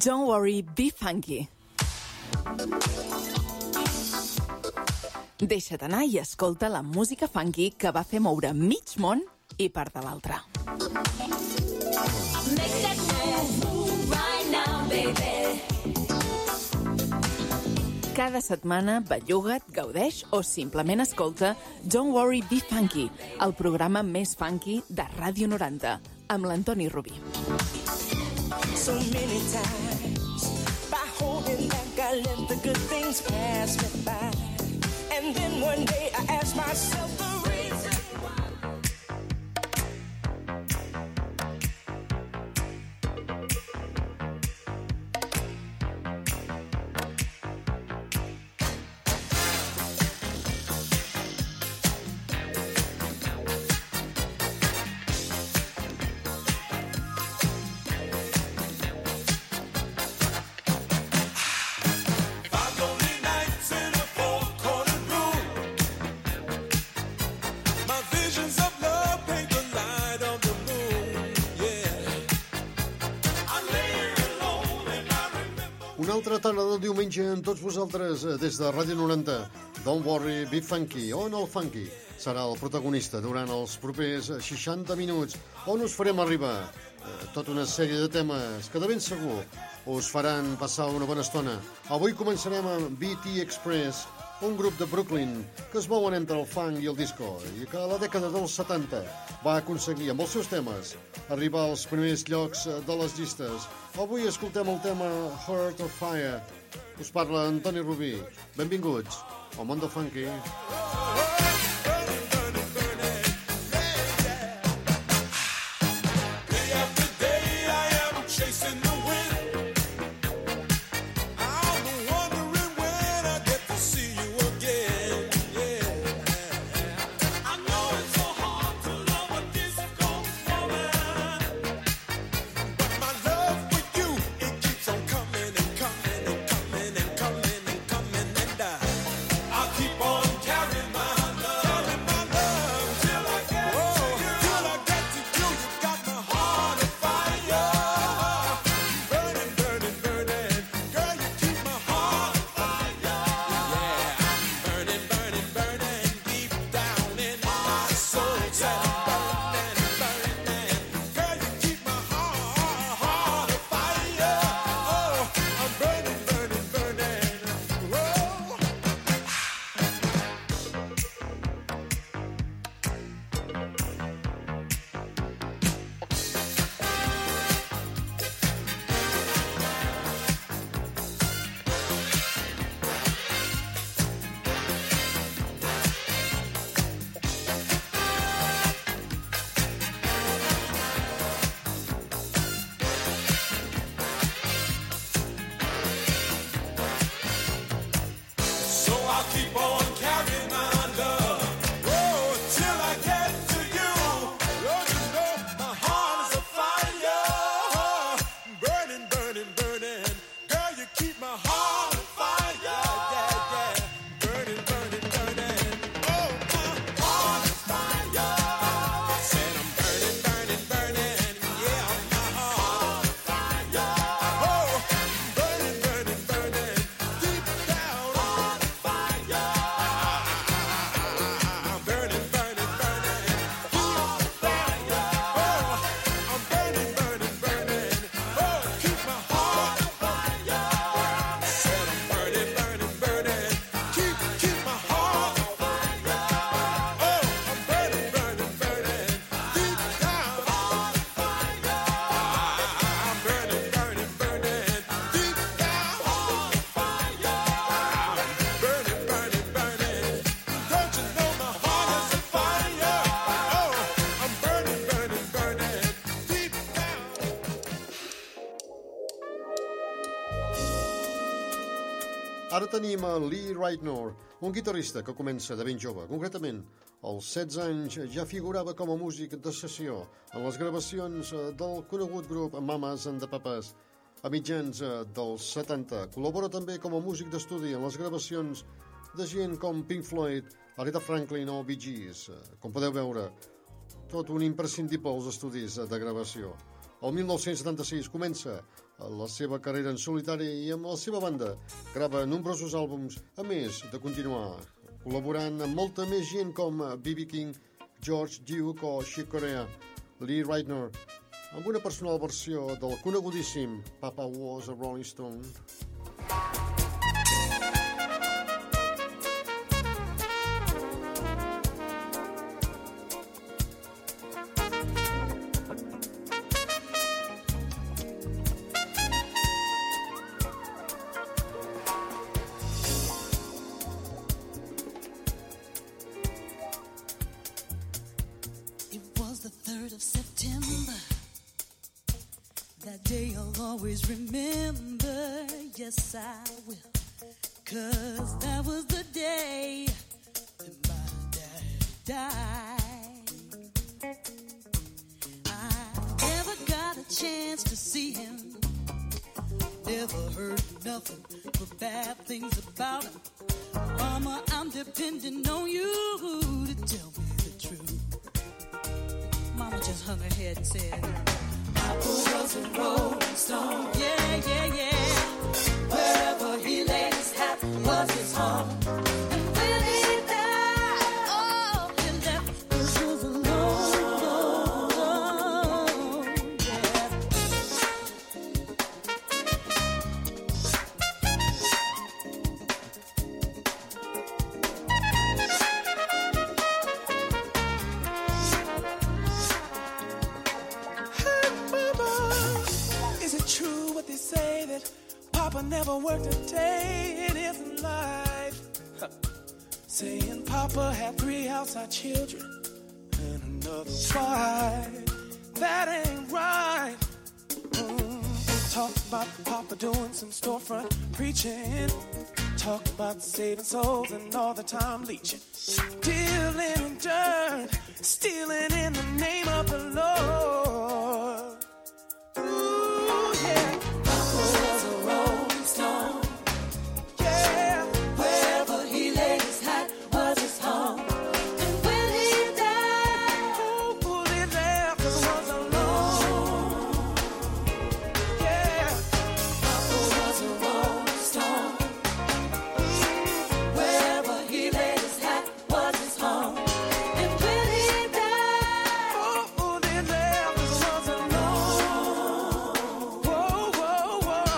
Don't Worry, Be Funky. Deixa't anar i escolta la música funky que va fer moure mig món i part de l'altre. Make that move right now, baby. Cada setmana belluga't, gaudeix o simplement escolta Don't Worry, Be Funky, el programa més funky de Ràdio 90, amb l'Antoni Rubí. So many times by holding back I let the good things pass me by, and then one day I ask myself the reason why. Una altra tarda del diumenge amb tots vosaltres des de Ràdio 90. Don't Worry, Be Funky, on el funky serà el protagonista durant els propers 60 minuts, on us farem arribar tota una sèrie de temes que de ben segur us faran passar una bona estona. Avui començarem amb BT Express, un grup de Brooklyn que es mouen entre el funk i el disco i que a la dècada dels 70 va aconseguir amb els seus temes arribar als primers llocs de les llistes. Avui escoltem el tema Heart of Fire. Us parla Antoni Rubí. Benvinguts al món del funky. Ara tenim a Lee Ritenour, un guitarrista que comença de ben jove. Concretament, als 16 anys ja figurava com a músic de sessió en les gravacions del conegut grup Mamas and the Papas. A mitjans dels 70 col·labora també com a músic d'estudi en les gravacions de gent com Pink Floyd, Aretha Franklin o Bee Gees. Com podeu veure, tot un imprescindible als estudis de gravació. El 1976 comença la seva carrera en solitari i amb la seva banda grava nombrosos àlbums, a més de continuar col·laborant amb molta més gent com B.B. King, George Duke o Chick Corea, Lee Ritenour, amb una personal versió del conegudíssim Papa Was a Rolling Stone. Remember, yes I will, 'cause that was the day that my dad died. I never got a chance to see him, never heard nothing but bad things about him. Mama, I'm depending on you to tell me the truth. Mama just hung her head and said, Papa was a rolling stone. Yeah, yeah, yeah. Wherever he laid his hat was his home. And when he died, oh, he left us alone. Yeah. Papa never worked a day in his life. Saying Papa had 3 outside children and another wife. That ain't right. Talk about Papa doing some storefront preaching. Talk about saving souls and all the time leeching. Dealing in dirt, stealing in the name of the Lord. Ooh, yeah. Papa was a rolling stone. Yeah. Wherever he laid his hat was his home. And when he died, oh, he left us was alone. Yeah. Papa was a rolling stone. Wherever he laid his hat was his home. And when he died, oh, he left us was alone. Whoa, whoa, whoa, whoa.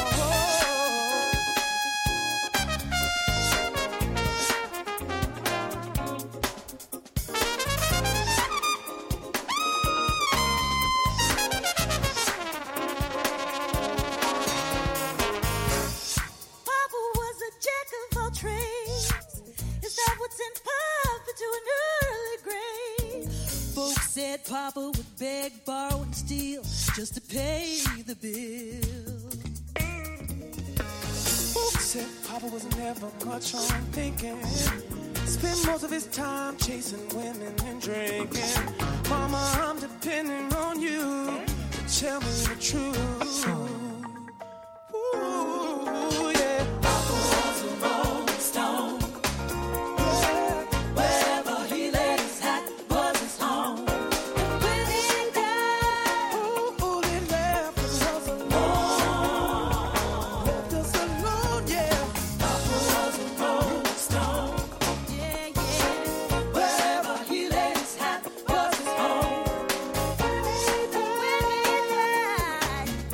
Papa was a jack of all trades. Is that what sent Papa to an early grave? Folks said Papa would beg, borrow, and steal just to pay the bill. Folks said Papa was never much on thinking. Spent most of his time chasing women and drinking. Mama, I'm depending on you to tell me the truth. Ooh, yeah. Papa was a rolling stone. Yeah. Wherever he laid his hat was his home. When he died, Oh, they left us alone. Left us alone, yeah. Papa was a rolling stone. yeah, yeah. Wherever he laid his hat was his home. When he died,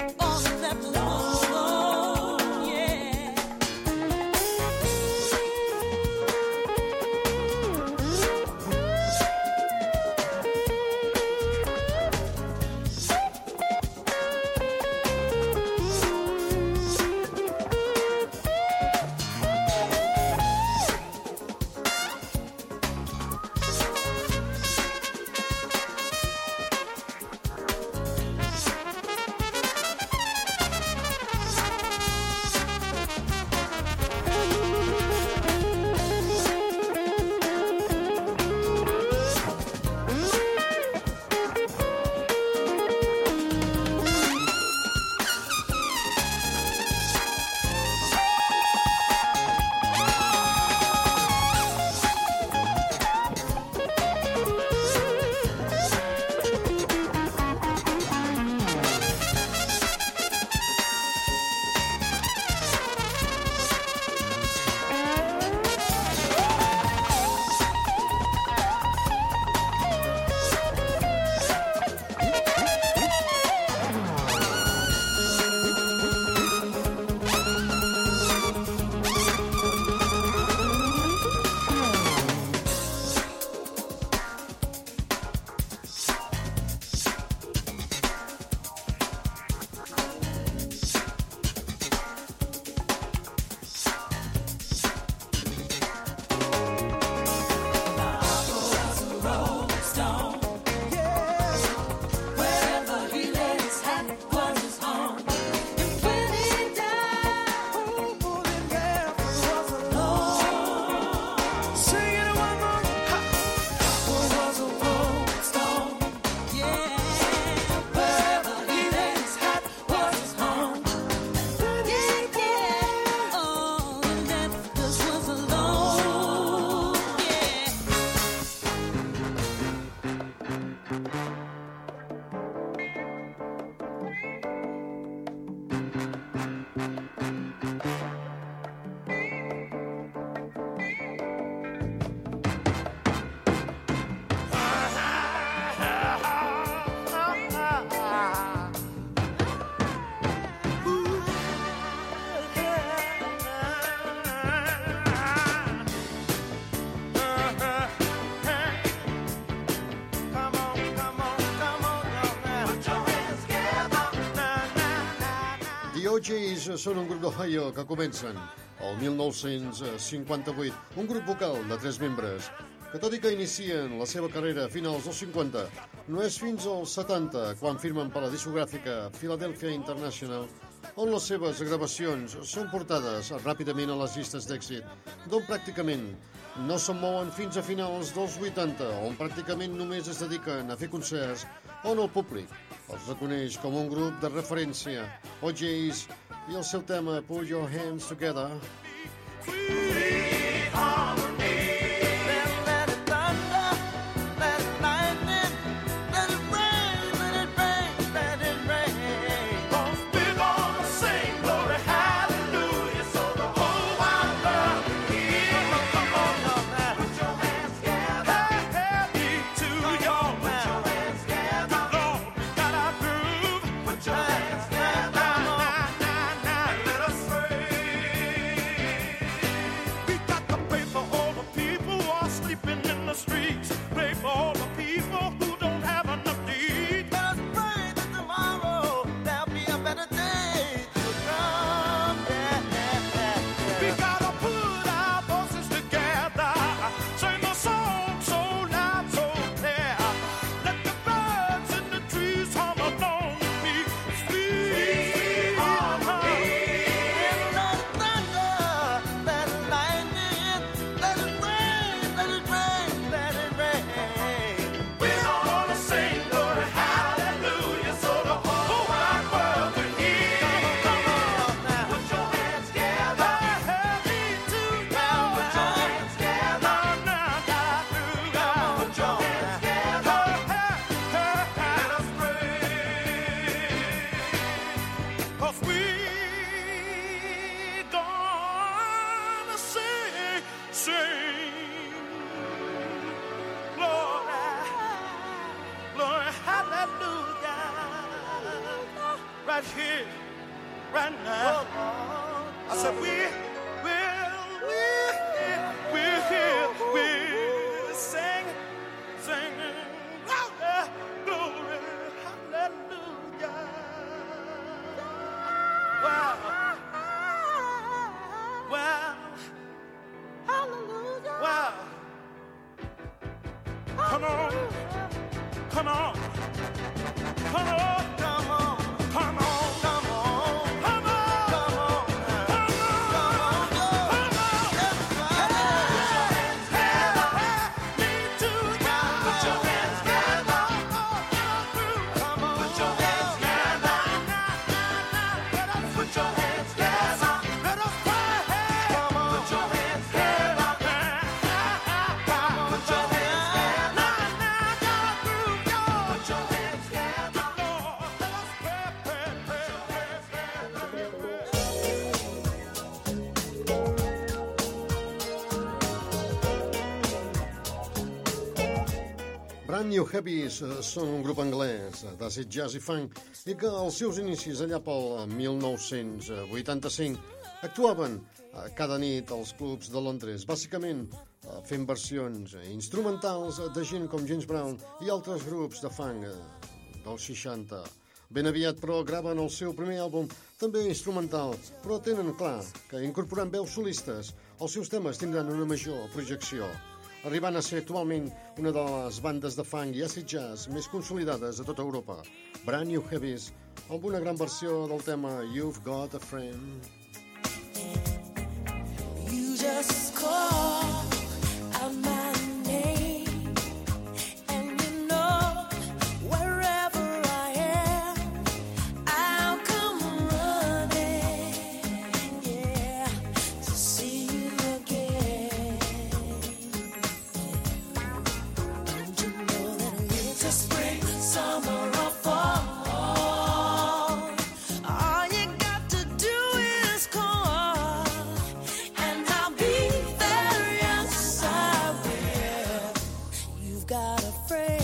OJs són un grup d'Ohio que comencen el 1958, un grup vocal de 3 membres, que tot i que inicien la seva carrera a finals dels 50, no és fins als 70 quan firmen per la discogràfica Philadelphia International, on les seves gravacions són portades ràpidament a les llistes d'èxit, d'on pràcticament no se'n mouen fins a finals dels 80, on pràcticament només es dediquen a fer concerts on el públic els reconeix com un grup de referència. OJs i el seu tema Put Your Hands Together. Right here, right now. I said we're singing, glory, glory, hallelujah. Wow, wow, hallelujah. Wow. Come on, come on, come on. Brand New Heavies són un grup anglès d'acid jazz i funk i que als seus inicis allà pel 1985 actuaven cada nit als clubs de Londres, bàsicament fent versions instrumentals de gent com James Brown i altres grups de funk dels 60. Ben aviat, però, graven el seu primer àlbum, també instrumental, però tenen clar que incorporant veus solistes, els seus temes tindran una major projecció, arribant a ser actualment una de les bandes de funk i acid jazz més consolidades de tota Europa. Brand New Heavies, amb una gran versió del tema You've Got a Friend. You just call out my name, and you know wherever I am, I'll come running, yeah, to see you again. Don't you know that winter, spring, summer or fall, all you got to do is call, and I'll be there, yes I will. You've got a friend.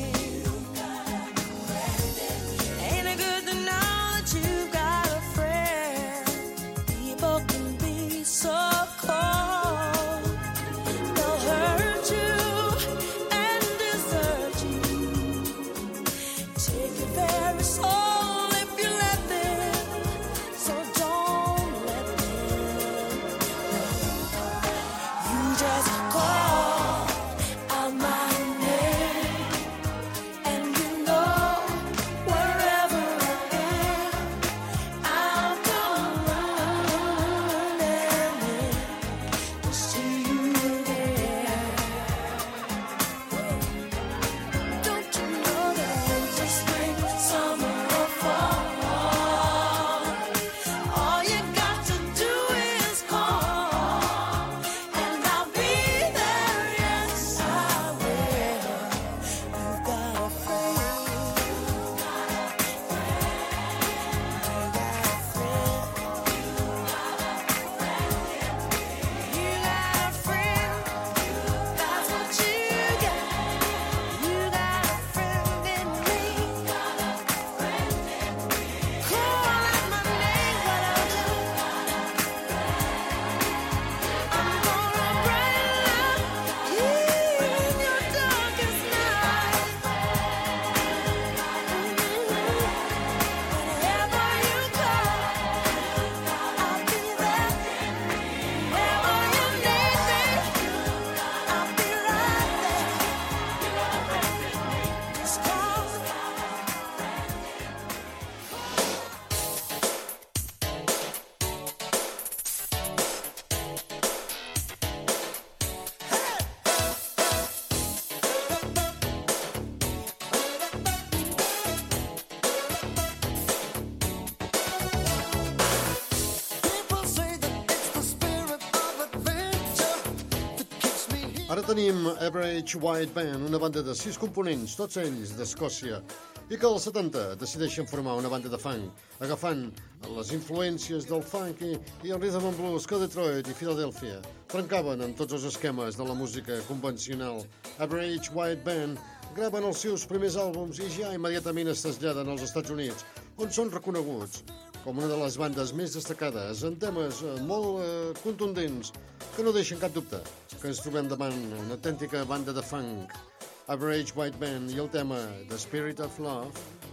Ain't it good to know that you've got a friend? People can be so cold. They'll hurt you and desert you, take your very soul if you let them. So Ara tenim Average White Band, una banda de 6 components, tots ells d'Escòcia, i que als 70 decideixen formar una banda de funk, agafant les influències del funk i el rhythm and blues que Detroit i Filadèlfia trencaven amb tots els esquemes de la música convencional. Average White Band graven els seus primers àlbums i ja immediatament es traslladen als Estats Units, on són reconeguts com una de les bandes més destacades en temes molt contundents que no deixen cap dubte que ens trobem davant una autèntica banda de funk. Average White Band i el tema The Spirit of Love.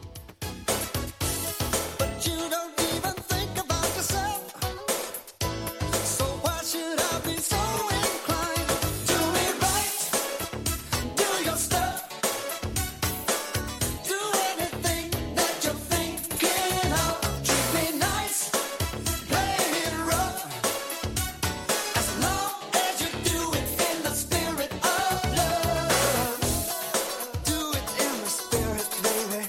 But you don't even think about yourself. So why should I be so inclined? Do it right. Do your stuff. Do anything that you're thinking of. Treat me nice. Play it rough. As long as you do it in the spirit of love. Do it in the spirit, baby.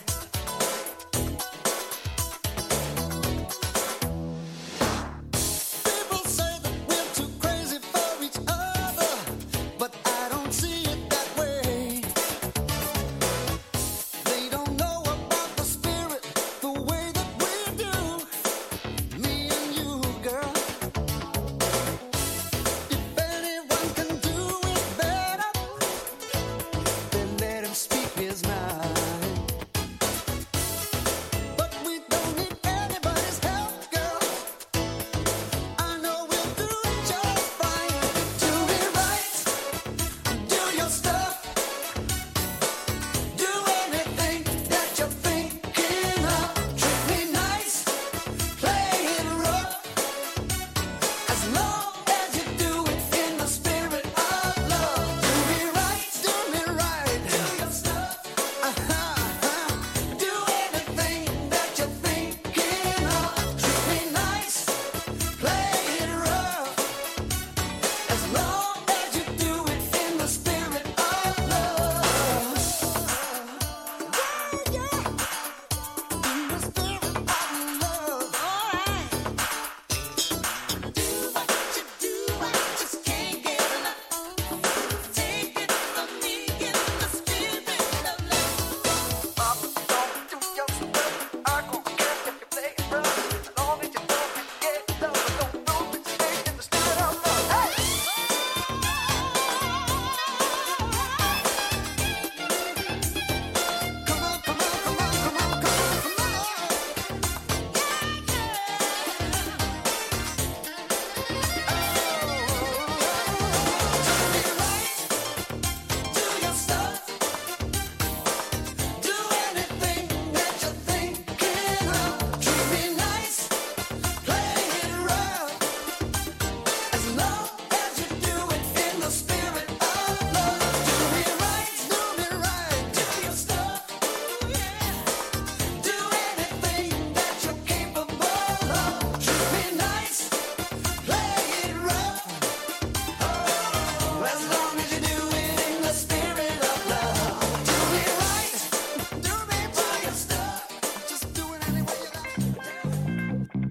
People say that we're too crazy for each other, but I don't see it that way. They don't know about the spirit the way that we do. Me and you, girl. If anyone can do it better, then let him speak his mind. But we don't need anybody's help, girl. I know we'll do just fine. Do it right. Do your stuff. Do anything that you're thinking of. Treat me nice. Play it rough. As long as you do it in the spirit of love. Do me right. Do me right. Do your stuff. Do anything that you're thinking of. Treat me nice. Play it rough. As long as you do it in the spirit of love. Yeah. In the spirit of love. All right. Do what you do, I just can't get enough. Take it from me in the spirit of love. Papa, don't do your stuff. I don't care if you play it rough. As long as you don't get love, don't know it's stay in the spirit of love. Hey! Come on, come on, come on, come on, come on, come on. Do your stuff. Do anything that you're thinking of. Treat me nice. Play it rough. As long as you do it in the spirit of love. Do me right. Do me right. Do your stuff. Do anything that you're capable of. Treat me nice. Play it rough. As long as you do it in the spirit of love. Do me right. Do me by your stuff. Just do it any way you like.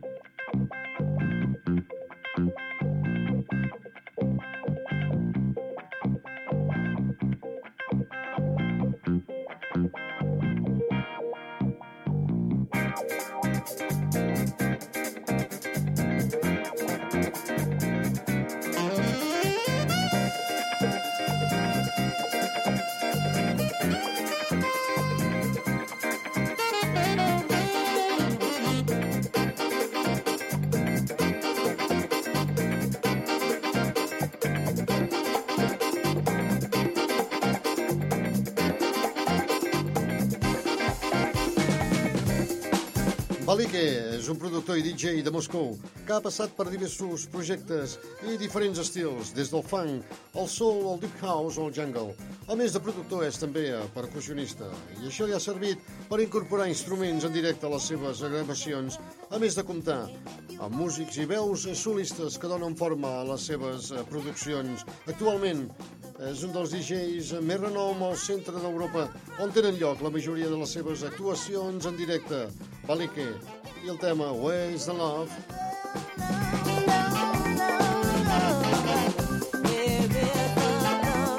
Balike és un productor i DJ de Moscou que ha passat per diversos projectes i diferents estils, des del funk, el soul, el deep house o el jungle. A més de productor és també percussionista i això li ha servit per incorporar instruments en directe a les seves gravacions, a més de comptar amb músics i veus solistes que donen forma a les seves produccions. Actualment és un dels DJs més renom al centre d'Europa, on tenen lloc la majoria de les seves actuacions en directe. Balike i el tema Where's the Love? Where is the love?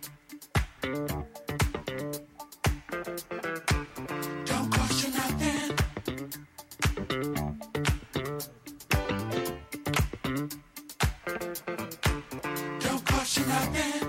Don't question nothing. Don't question nothing.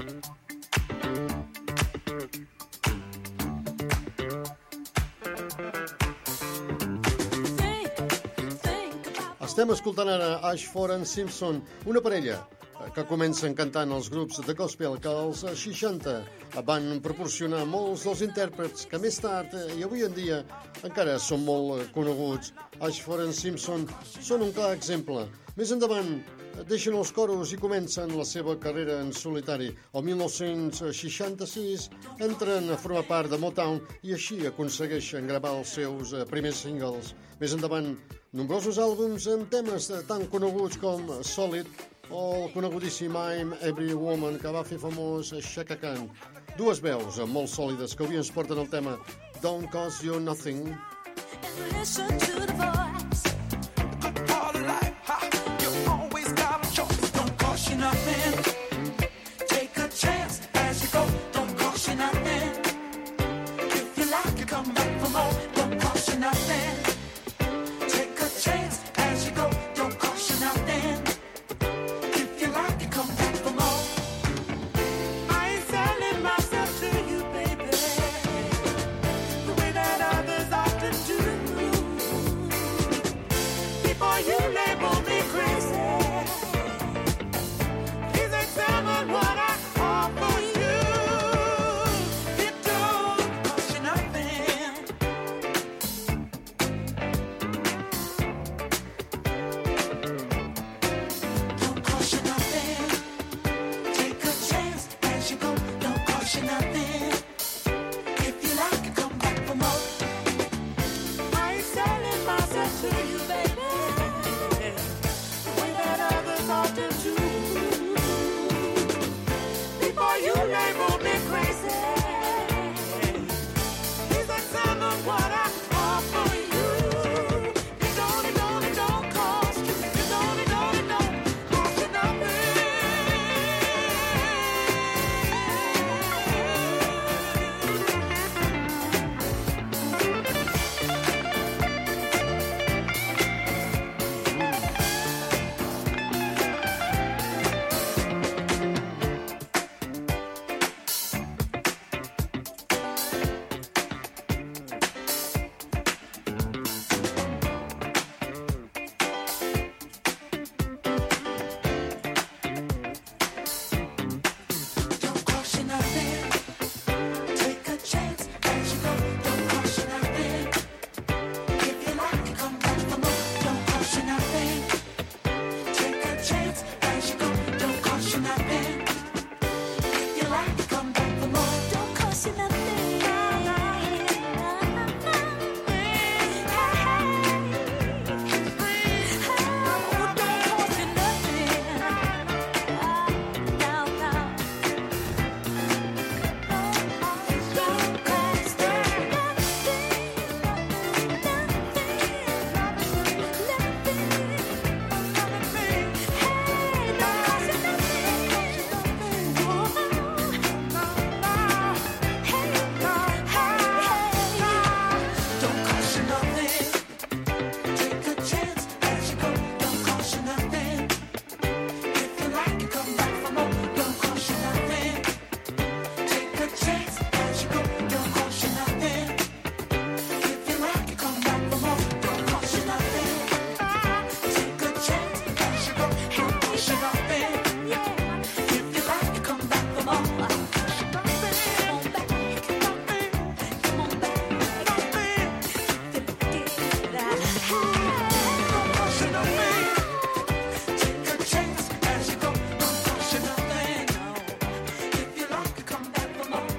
Estem escoltant ara Ashford and Simpson, una parella que comencen cantant els grups de gospel que als 60 van proporcionar molts dels intèrprets que més tard i avui en dia encara són molt coneguts. Ashford and Simpson són un clar exemple. Més endavant deixen els coros i comencen la seva carrera en solitari. El 1966 entren a formar part de Motown i així aconsegueixen gravar els seus primers singles. Més endavant, nombrosos àlbums amb temes tan coneguts com Solid o el conegudíssim I'm Every Woman que va fer famós Chaka Khan. Dues veus molt sòlides que avui ens porten el tema Don't Cost You Nothing. Listen to the voice. Good part of life, you always got a choice. Don't cost you nothing. Take a chance as you go. Don't cost you nothing. If you like to come back for more, don't cost you nothing. Take a chance as you go. Don't cost you nothing. If you like to come back for more. I ain't selling myself to you, baby, the way that others often do. Before you label me crazy, please examine what I offer you. It don't cost you nothing. Don't cost you nothing. Take a chance as you go. Don't cost you nothing. If you like it, come back for more. I ain't selling myself to you, baby, the way that others often do. Before you label me crazy, please examine what I offer you. It don't cost you. It don't cost you nothing. Don't cost you nothing. Take a chance as you go. Don't cost you nothing. If you like to come back for more, don't cost you nothing. Take a chance as you go. Don't cost you nothing. If you like to come back for more, don't cost you nothing. Don't cost you nothing. Take a chance as you go. Don't cost you nothing. If you like to come back for more, don't cost you nothing. Take a chance as you go. Don't cost you nothing. If you like to come back for more, don't cost you nothing. Take a chance as you go. Don't cost you nothing. If you like to come back for more, don't cost you nothing. Come on back. Don't cost you nothing. Take a chance as you go. Don't cost you nothing. If you like to come back for more.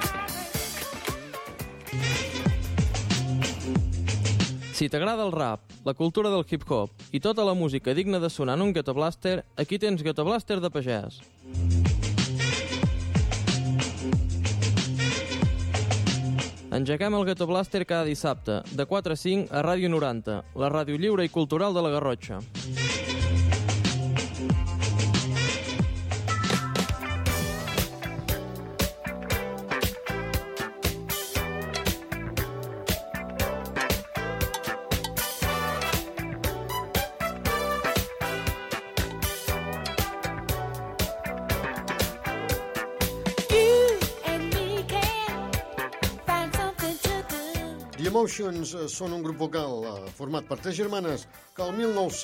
Si t'agrada el rap, la cultura del hip-hop i tota la música digna de sonar en un Ghetto Blaster, aquí tens Ghetto Blaster de pagès. Engeguem el Ghetto Blaster cada dissabte, de 4 a 5 a Ràdio 90, la ràdio lliure i cultural de la Garrotxa. The Emotions són un grup vocal format per 3 germanes que el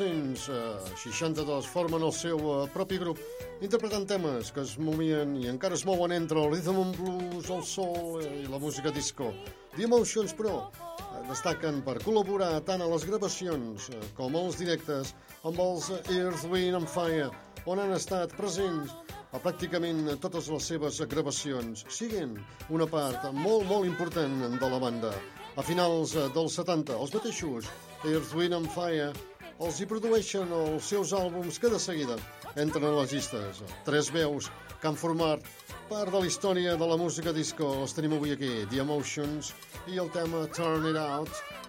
1962 formen el seu propi grup, interpretant temes que es movien i encara es mouen entre el rhythm and blues, el soul i la música disco. The Emotions, però, destaquen per col·laborar tant a les gravacions com als directes amb els Earth, Wind and Fire, on han estat presents a pràcticament totes les seves gravacions, siguent una part molt, molt important de la banda. A finals dels 70, els mateixos Earth, Wind and Fire els hi produeixen els seus àlbums que de seguida entren a les llistes. 3 veus que han format part de la història de la música disco. Els tenim avui aquí, The Emotions i el tema Turn It Out.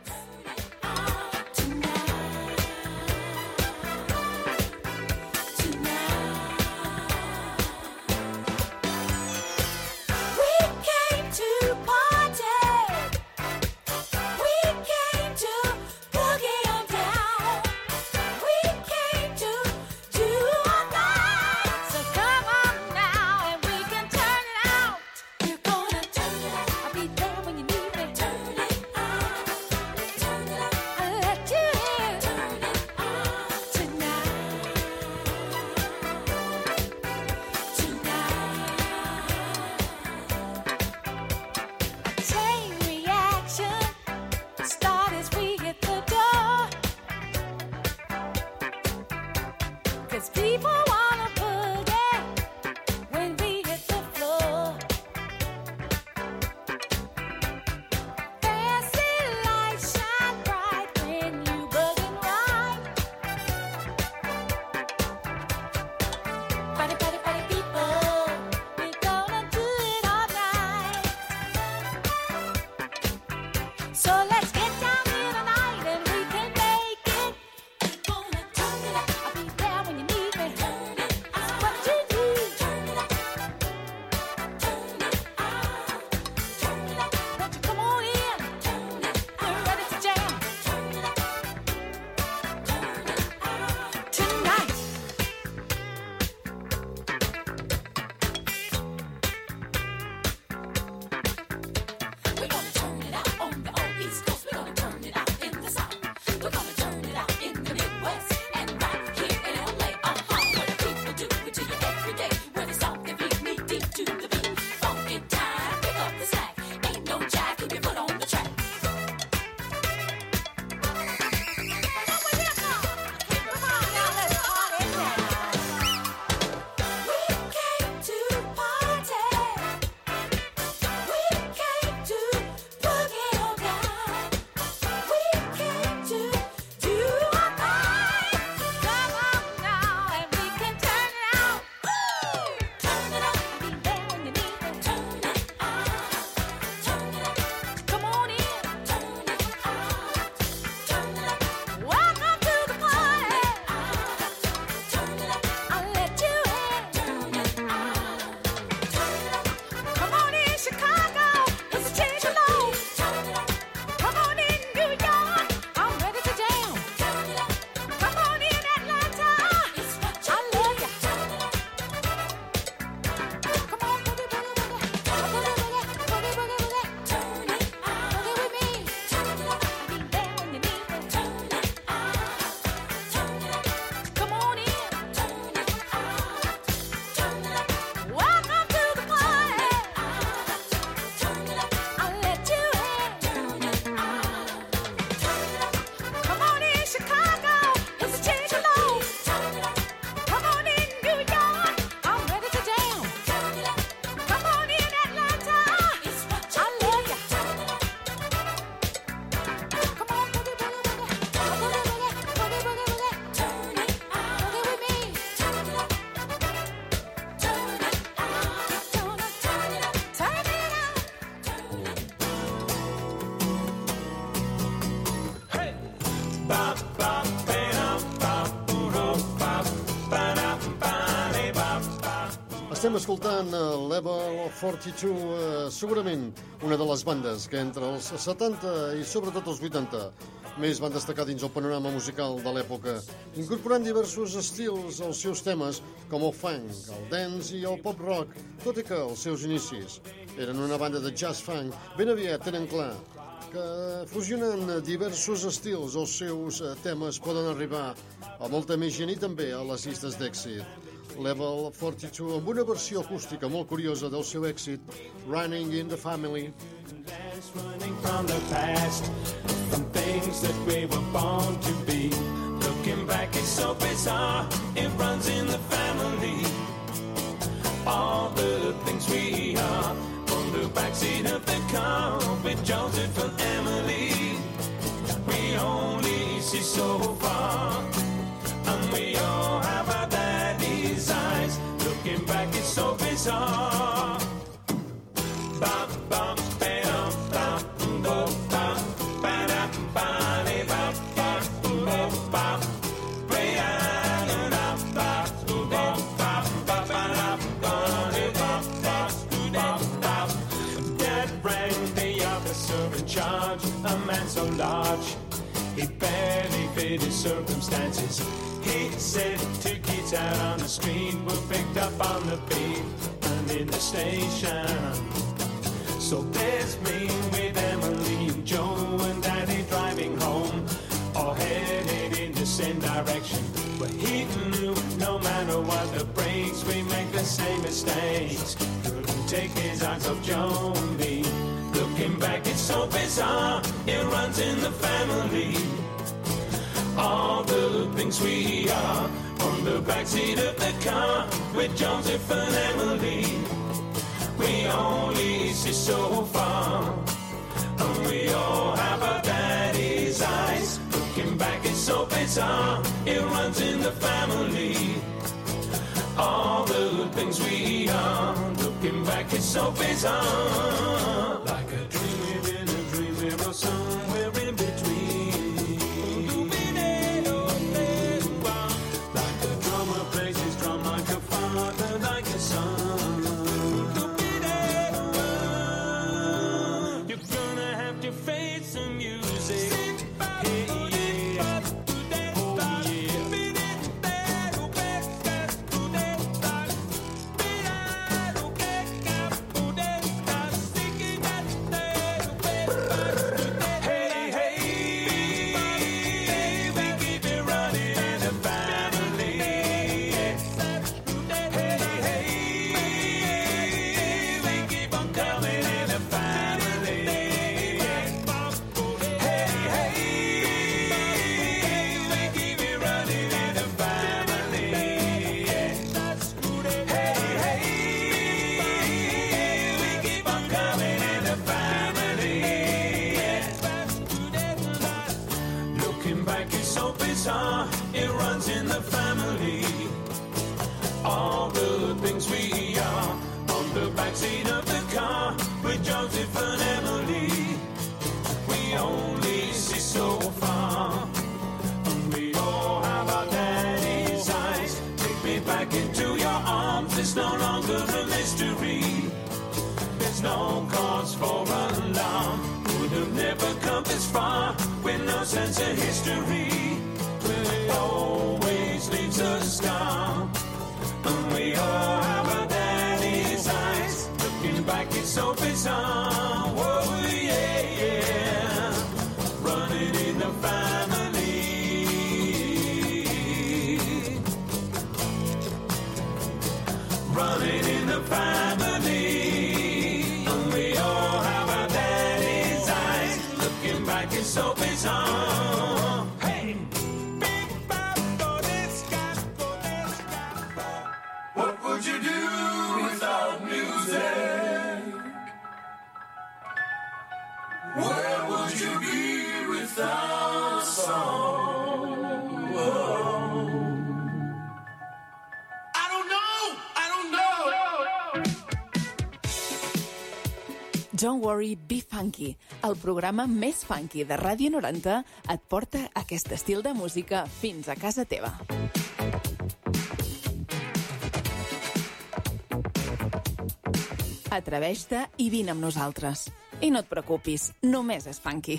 Estem escoltant Level 42, segurament una de les bandes que entre els 70 i sobretot els 80 més van destacar dins el panorama musical de l'època, incorporant diversos estils als seus temes, com el funk, el dance i el pop rock, tot i que els seus inicis eren una banda de jazz funk, ben aviat tenen clar que fusionen diversos estils. Els seus temes poden arribar a molta més gent i també a les llistes d'èxit. Level 42, amb una versió acústica molt curiosa del seu èxit, Running in the Family. Running from the past, from things that we were born to be. Looking back, it's so bizarre, it runs in the family. All the things we are, on the backseat of the car, with Joseph and Emily. We only see so far, and we all have our daddy's eyes. Looking back, it's so bizarre. Bum, bum, ba-dum, bum, bo, bum, ba-dum, ba-de, bum, bum, bo, bum, ba-da-da-da, bum, bo, bum, ba-ba-da, ba-de, bum, bum, bum. Dad rang the officer in charge, a man so large, he barely fit his circumstances. He said 2 kids out on the street were picked up on the beat and in the station. So there's me with Emily and Joe and Daddy driving home, all headed in the same direction. But he knew no matter what the breaks, we make the same mistakes. Couldn't take his eyes off Joe and me. Looking back, it's so bizarre, it runs in the family. All the things we are, on the backseat of the car, with Joseph and Emily. We only see so far, and we all have our daddy's eyes. Looking back, it's so bizarre, it runs in the family. All the things we are, looking back, it's so bizarre. Like a dream within a dream, we're somewhere in between. Like a drummer plays his drum, like a father, like a son. Face some music. Hey, yeah. Oh, Hey, hey, we keep it running in the family. Hey, hey, we keep on coming in the family. It runs in the family. All the things we are, on the backseat of the car, with Joseph and Emily. We only see so far, and we all have our daddy's eyes. Take me back into your arms, it's no longer a mystery. There's no cause for alarm, would have never come this far with no sense of history. It always leaves a scar, and we all have our daddy's eyes. Looking back, it's so bizarre. Whoa, yeah, yeah. Running in the family. Running in the family. And we all have our daddy's eyes. Looking back, it's so bizarre. Hey! What would you do without music? Where would you be without song? Whoa. I don't know. Don't Worry, Be Funky, el programa més funky de Ràdio 90, et porta aquest estil de música fins a casa teva. Atreveix-te i vine amb nosaltres. I no et preocupis, només és funky.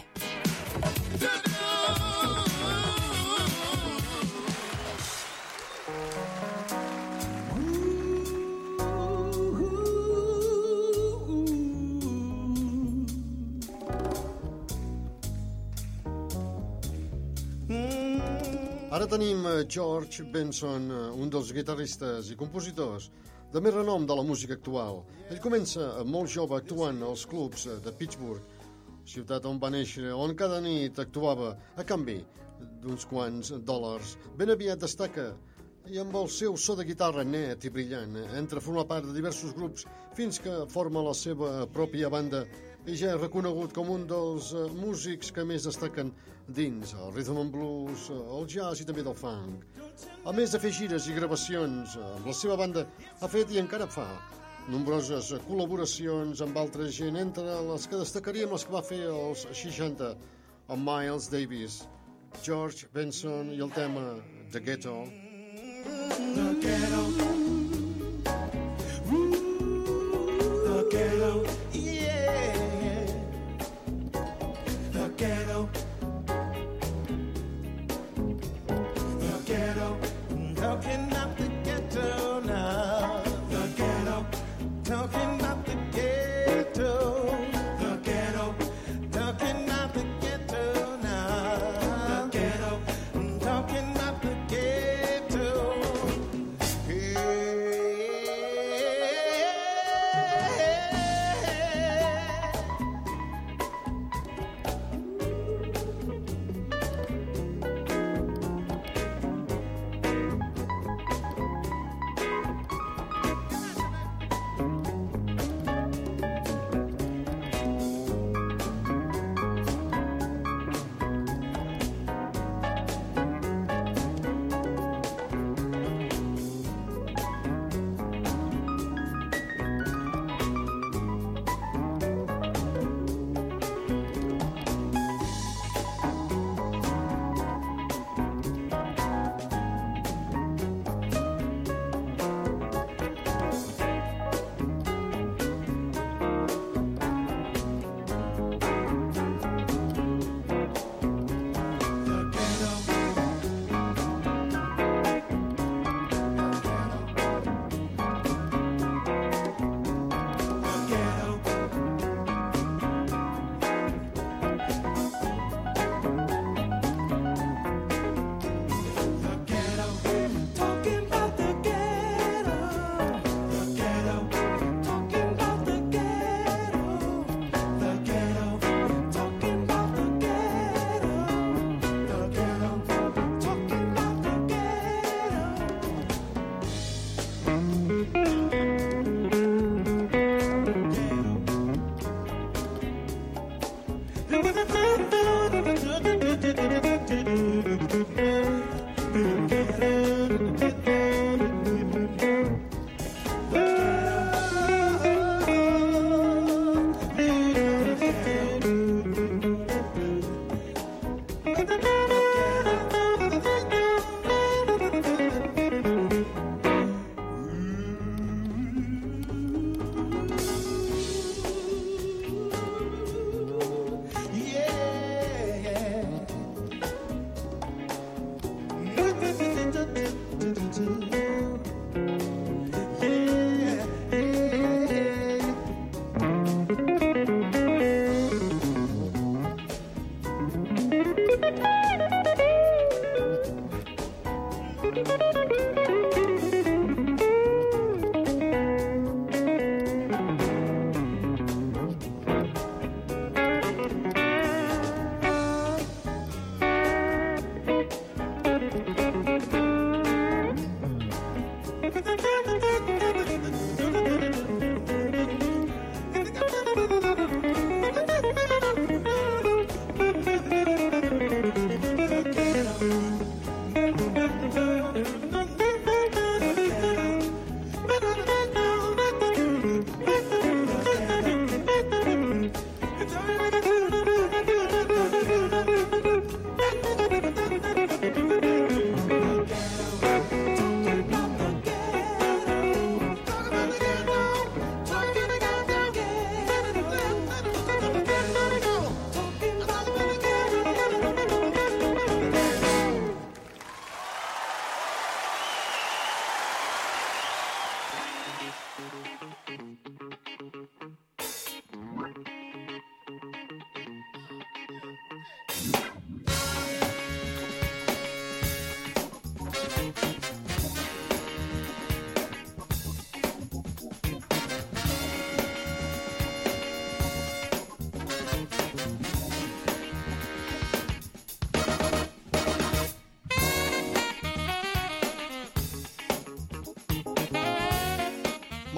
Ara tenim George Benson, un dels guitarristes i compositors de més renom de la música actual. Ell comença molt jove actuant als clubs de Pittsburgh, ciutat on va néixer, on cada nit actuava a canvi d'uns quants dòlars. Ben aviat destaca i amb el seu so de guitarra net i brillant entra a formar part de diversos grups fins que forma la seva pròpia banda i ja és reconegut com un dels músics que més destaquen dins el rhythm and blues, el jazz i també del funk. A més de fer gires i gravacions amb la seva banda, ha fet i encara fa nombroses col·laboracions amb altra gent, entre les que destacaríem les que va fer als 60 amb Miles Davis, George Benson i el tema The Ghetto. The ghetto, the ghetto, yeah. The ghetto, the ghetto. Talking about the ghetto now. The ghetto, talking about the ghetto. The ghetto, talking about the ghetto now. The ghetto, talking about the ghetto.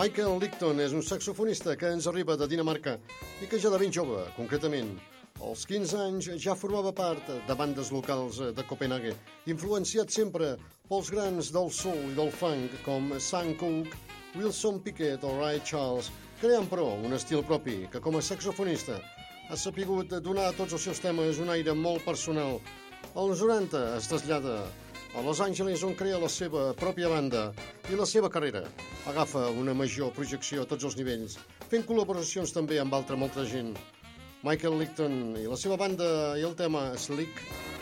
Michael Licton és un saxofonista que ens arriba de Dinamarca i que ja de ben jove, concretament, als 15 anys ja formava part de bandes locals de Copenhague, influenciat sempre pels grans del soul i del funk com Sam Cooke, Wilson Pickett o Ray Charles, creant però un estil propi que com a saxofonista ha sapigut donar a tots els seus temes un aire molt personal. Als 90 es trasllada a Los Angeles, on crea la seva pròpia banda i la seva carrera agafa una major projecció a tots els nivells, fent col·laboracions també amb molta gent. Michael Licton i la seva banda i el tema Slick.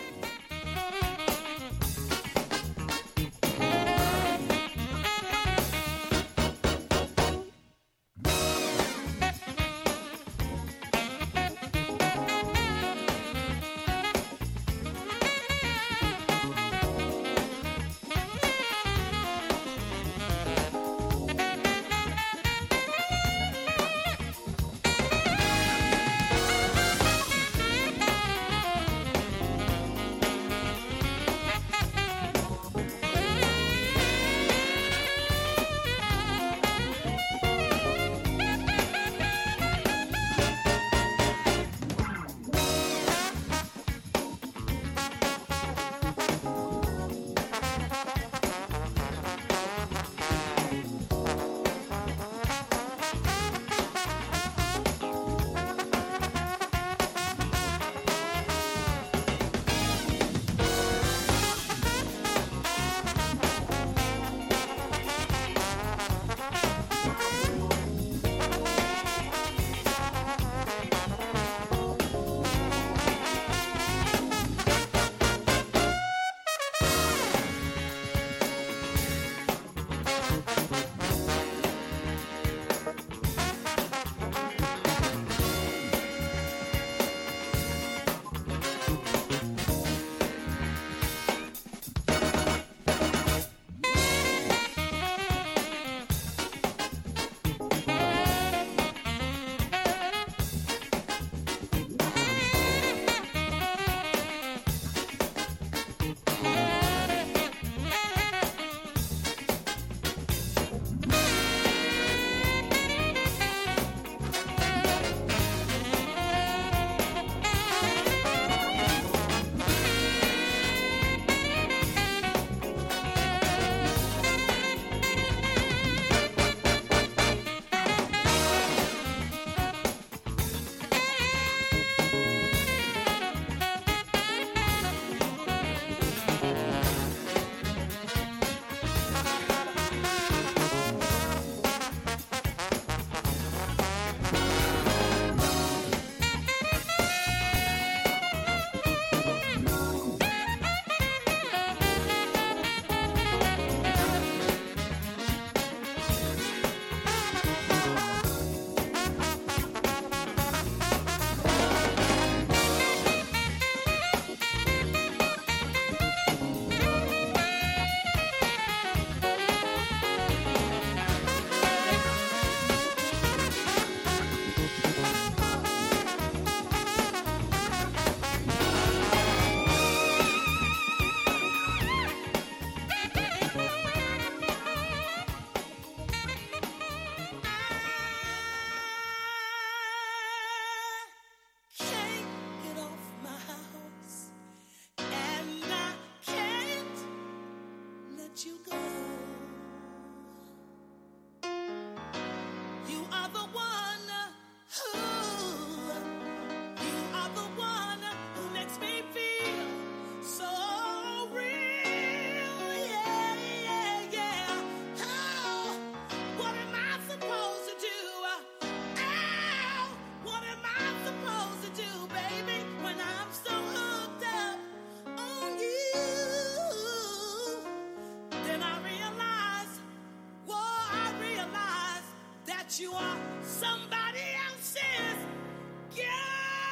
You are somebody else's girl.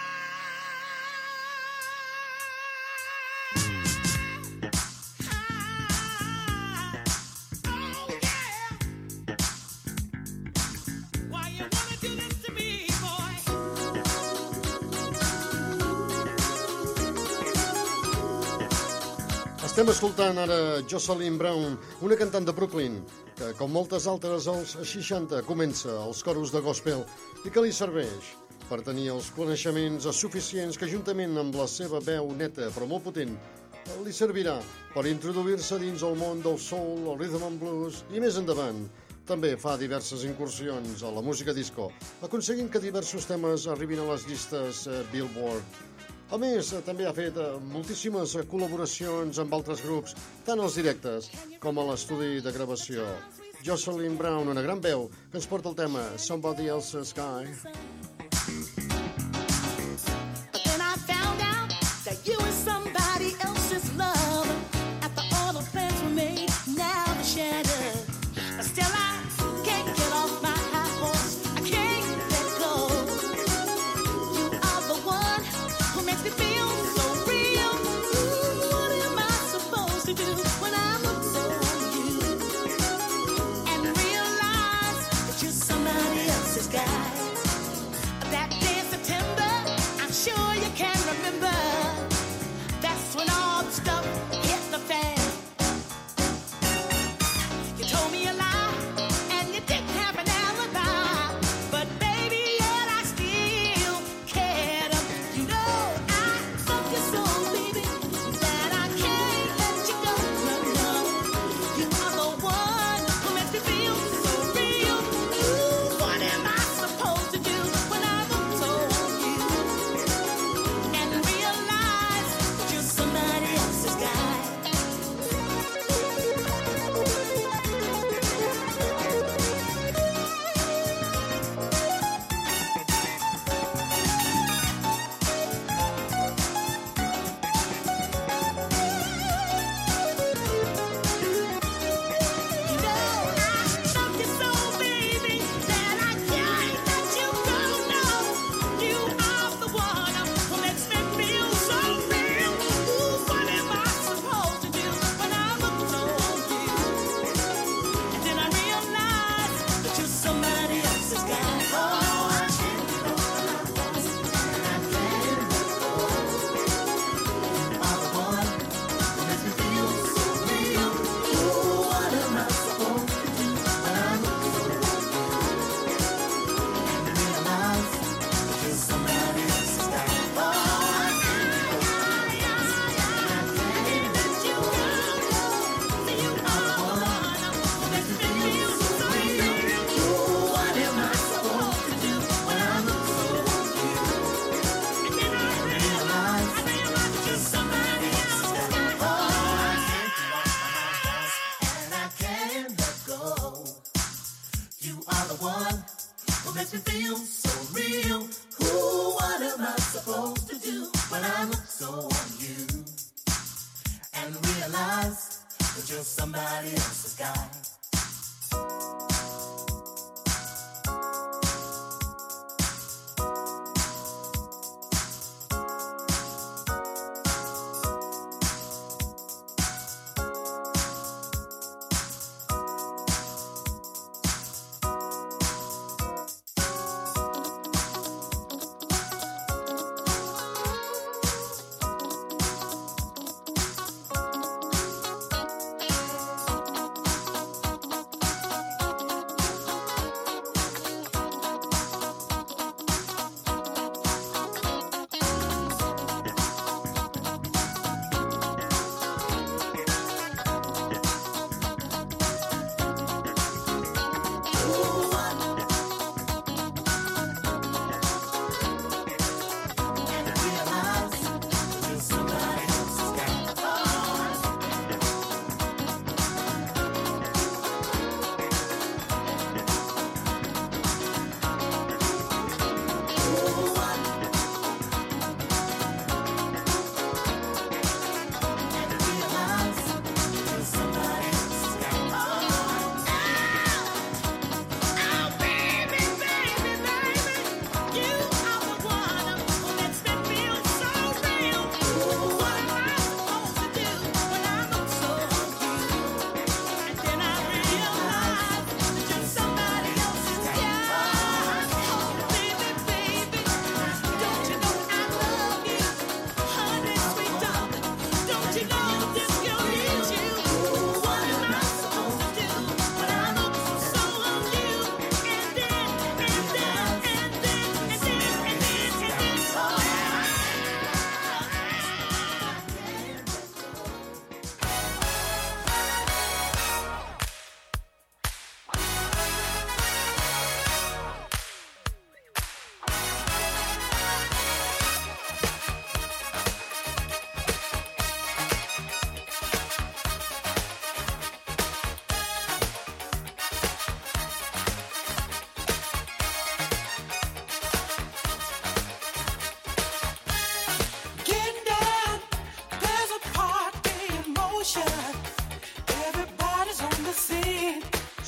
Oh yeah. Why you wanna do this to me, boy? Estem escoltant ara Jocelyn Brown, una cantant de Brooklyn, que, com moltes altres als 60, comença als coros de gospel i que li serveix per tenir els coneixements suficients que, juntament amb la seva veu neta però molt potent, li servirà per introduir-se dins el món del soul, el rhythm and blues i més endavant. També fa diverses incursions a la música disco, aconseguint que diversos temes arribin a les llistes Billboard. A més, també ha fet moltíssimes col·laboracions amb altres grups, tant als directes com a l'estudi de gravació. Jocelyn Brown, una gran veu, que ens porta el tema Somebody Else's Guy. But then I found out that you were somebody else's love. After all the plans were made, now they're shattered. But still I can't get off my high horse. I can't let go. You are the one who makes me feel so real. Ooh, what am I supposed to do when I look so on you and realize that you're somebody else's guy? That day in September, I'm sure you can remember. That's when all the stuff hit the fan. You told me a lie, and you didn't have an alibi. But baby, yet I still cared. You know I love you so, baby, that I can't let you go. No, no. You are the one who makes me feel so real. Ooh, what am I supposed to do when I look so on you and realize that you're somebody else's guy? You know I love you so, baby, that I can't let you go. No, you are the one who makes me feel so real. Ooh, what am I supposed to do when I look so on you? And then I realize that you're somebody else's guy. Oh, I can't get over and I can't let go. You are the one who makes me feel so real. Ooh, what am I supposed to do when I look so on you and realize that you're somebody else's guy? Oh, I can't let you go. So you are the one who makes me feel so real. Ooh, what am I supposed to do when I look so on you? And then I realize that you're somebody else's guy. Oh, I can't get off my horse and I can't let go. You are the one who makes me feel so real. Ooh, what am I supposed to do when I look so on you and realize that you're somebody else's guy?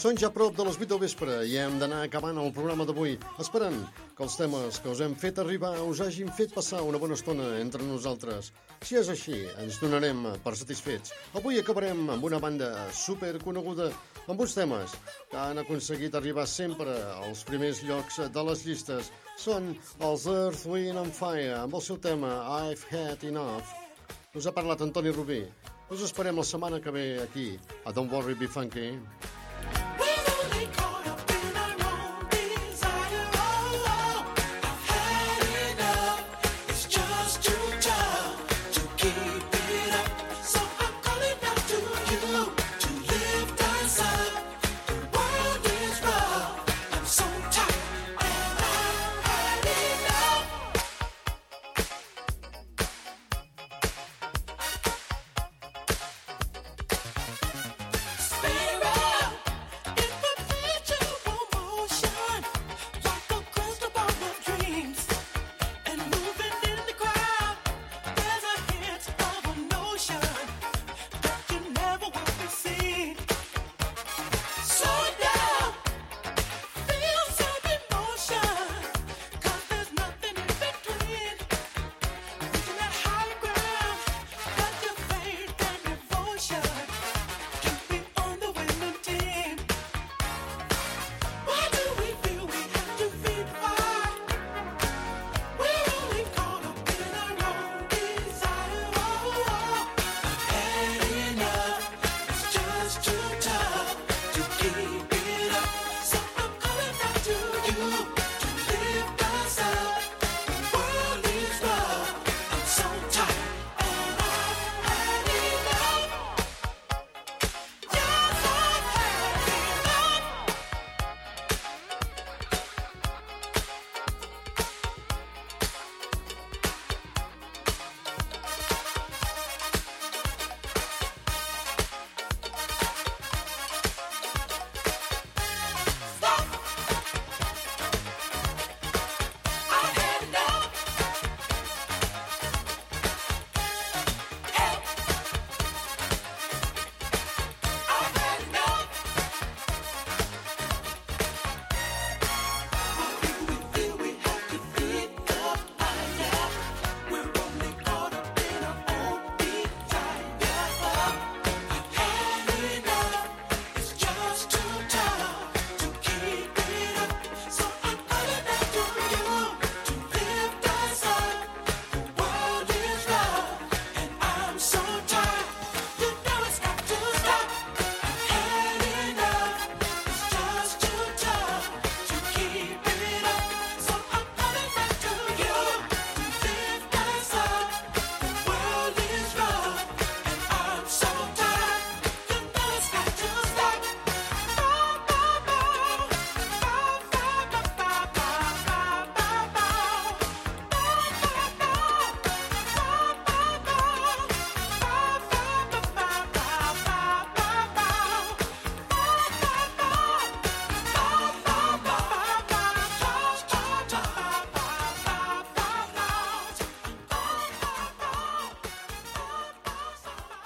Són ja prop de les 8 del vespre i hem d'anar acabant el programa d'avui, esperant que els temes que us hem fet arribar us hagin fet passar una bona estona entre nosaltres. Si és així, ens donarem per satisfets. Avui acabarem amb una banda superconeguda, amb uns temes que han aconseguit arribar sempre als primers llocs de les llistes. Són els Earth, Wind and Fire, amb el seu tema I've Had Enough. Us ha parlat Antoni Rubí. Us esperem la setmana que ve aquí, a Don't Worry, Be Funky.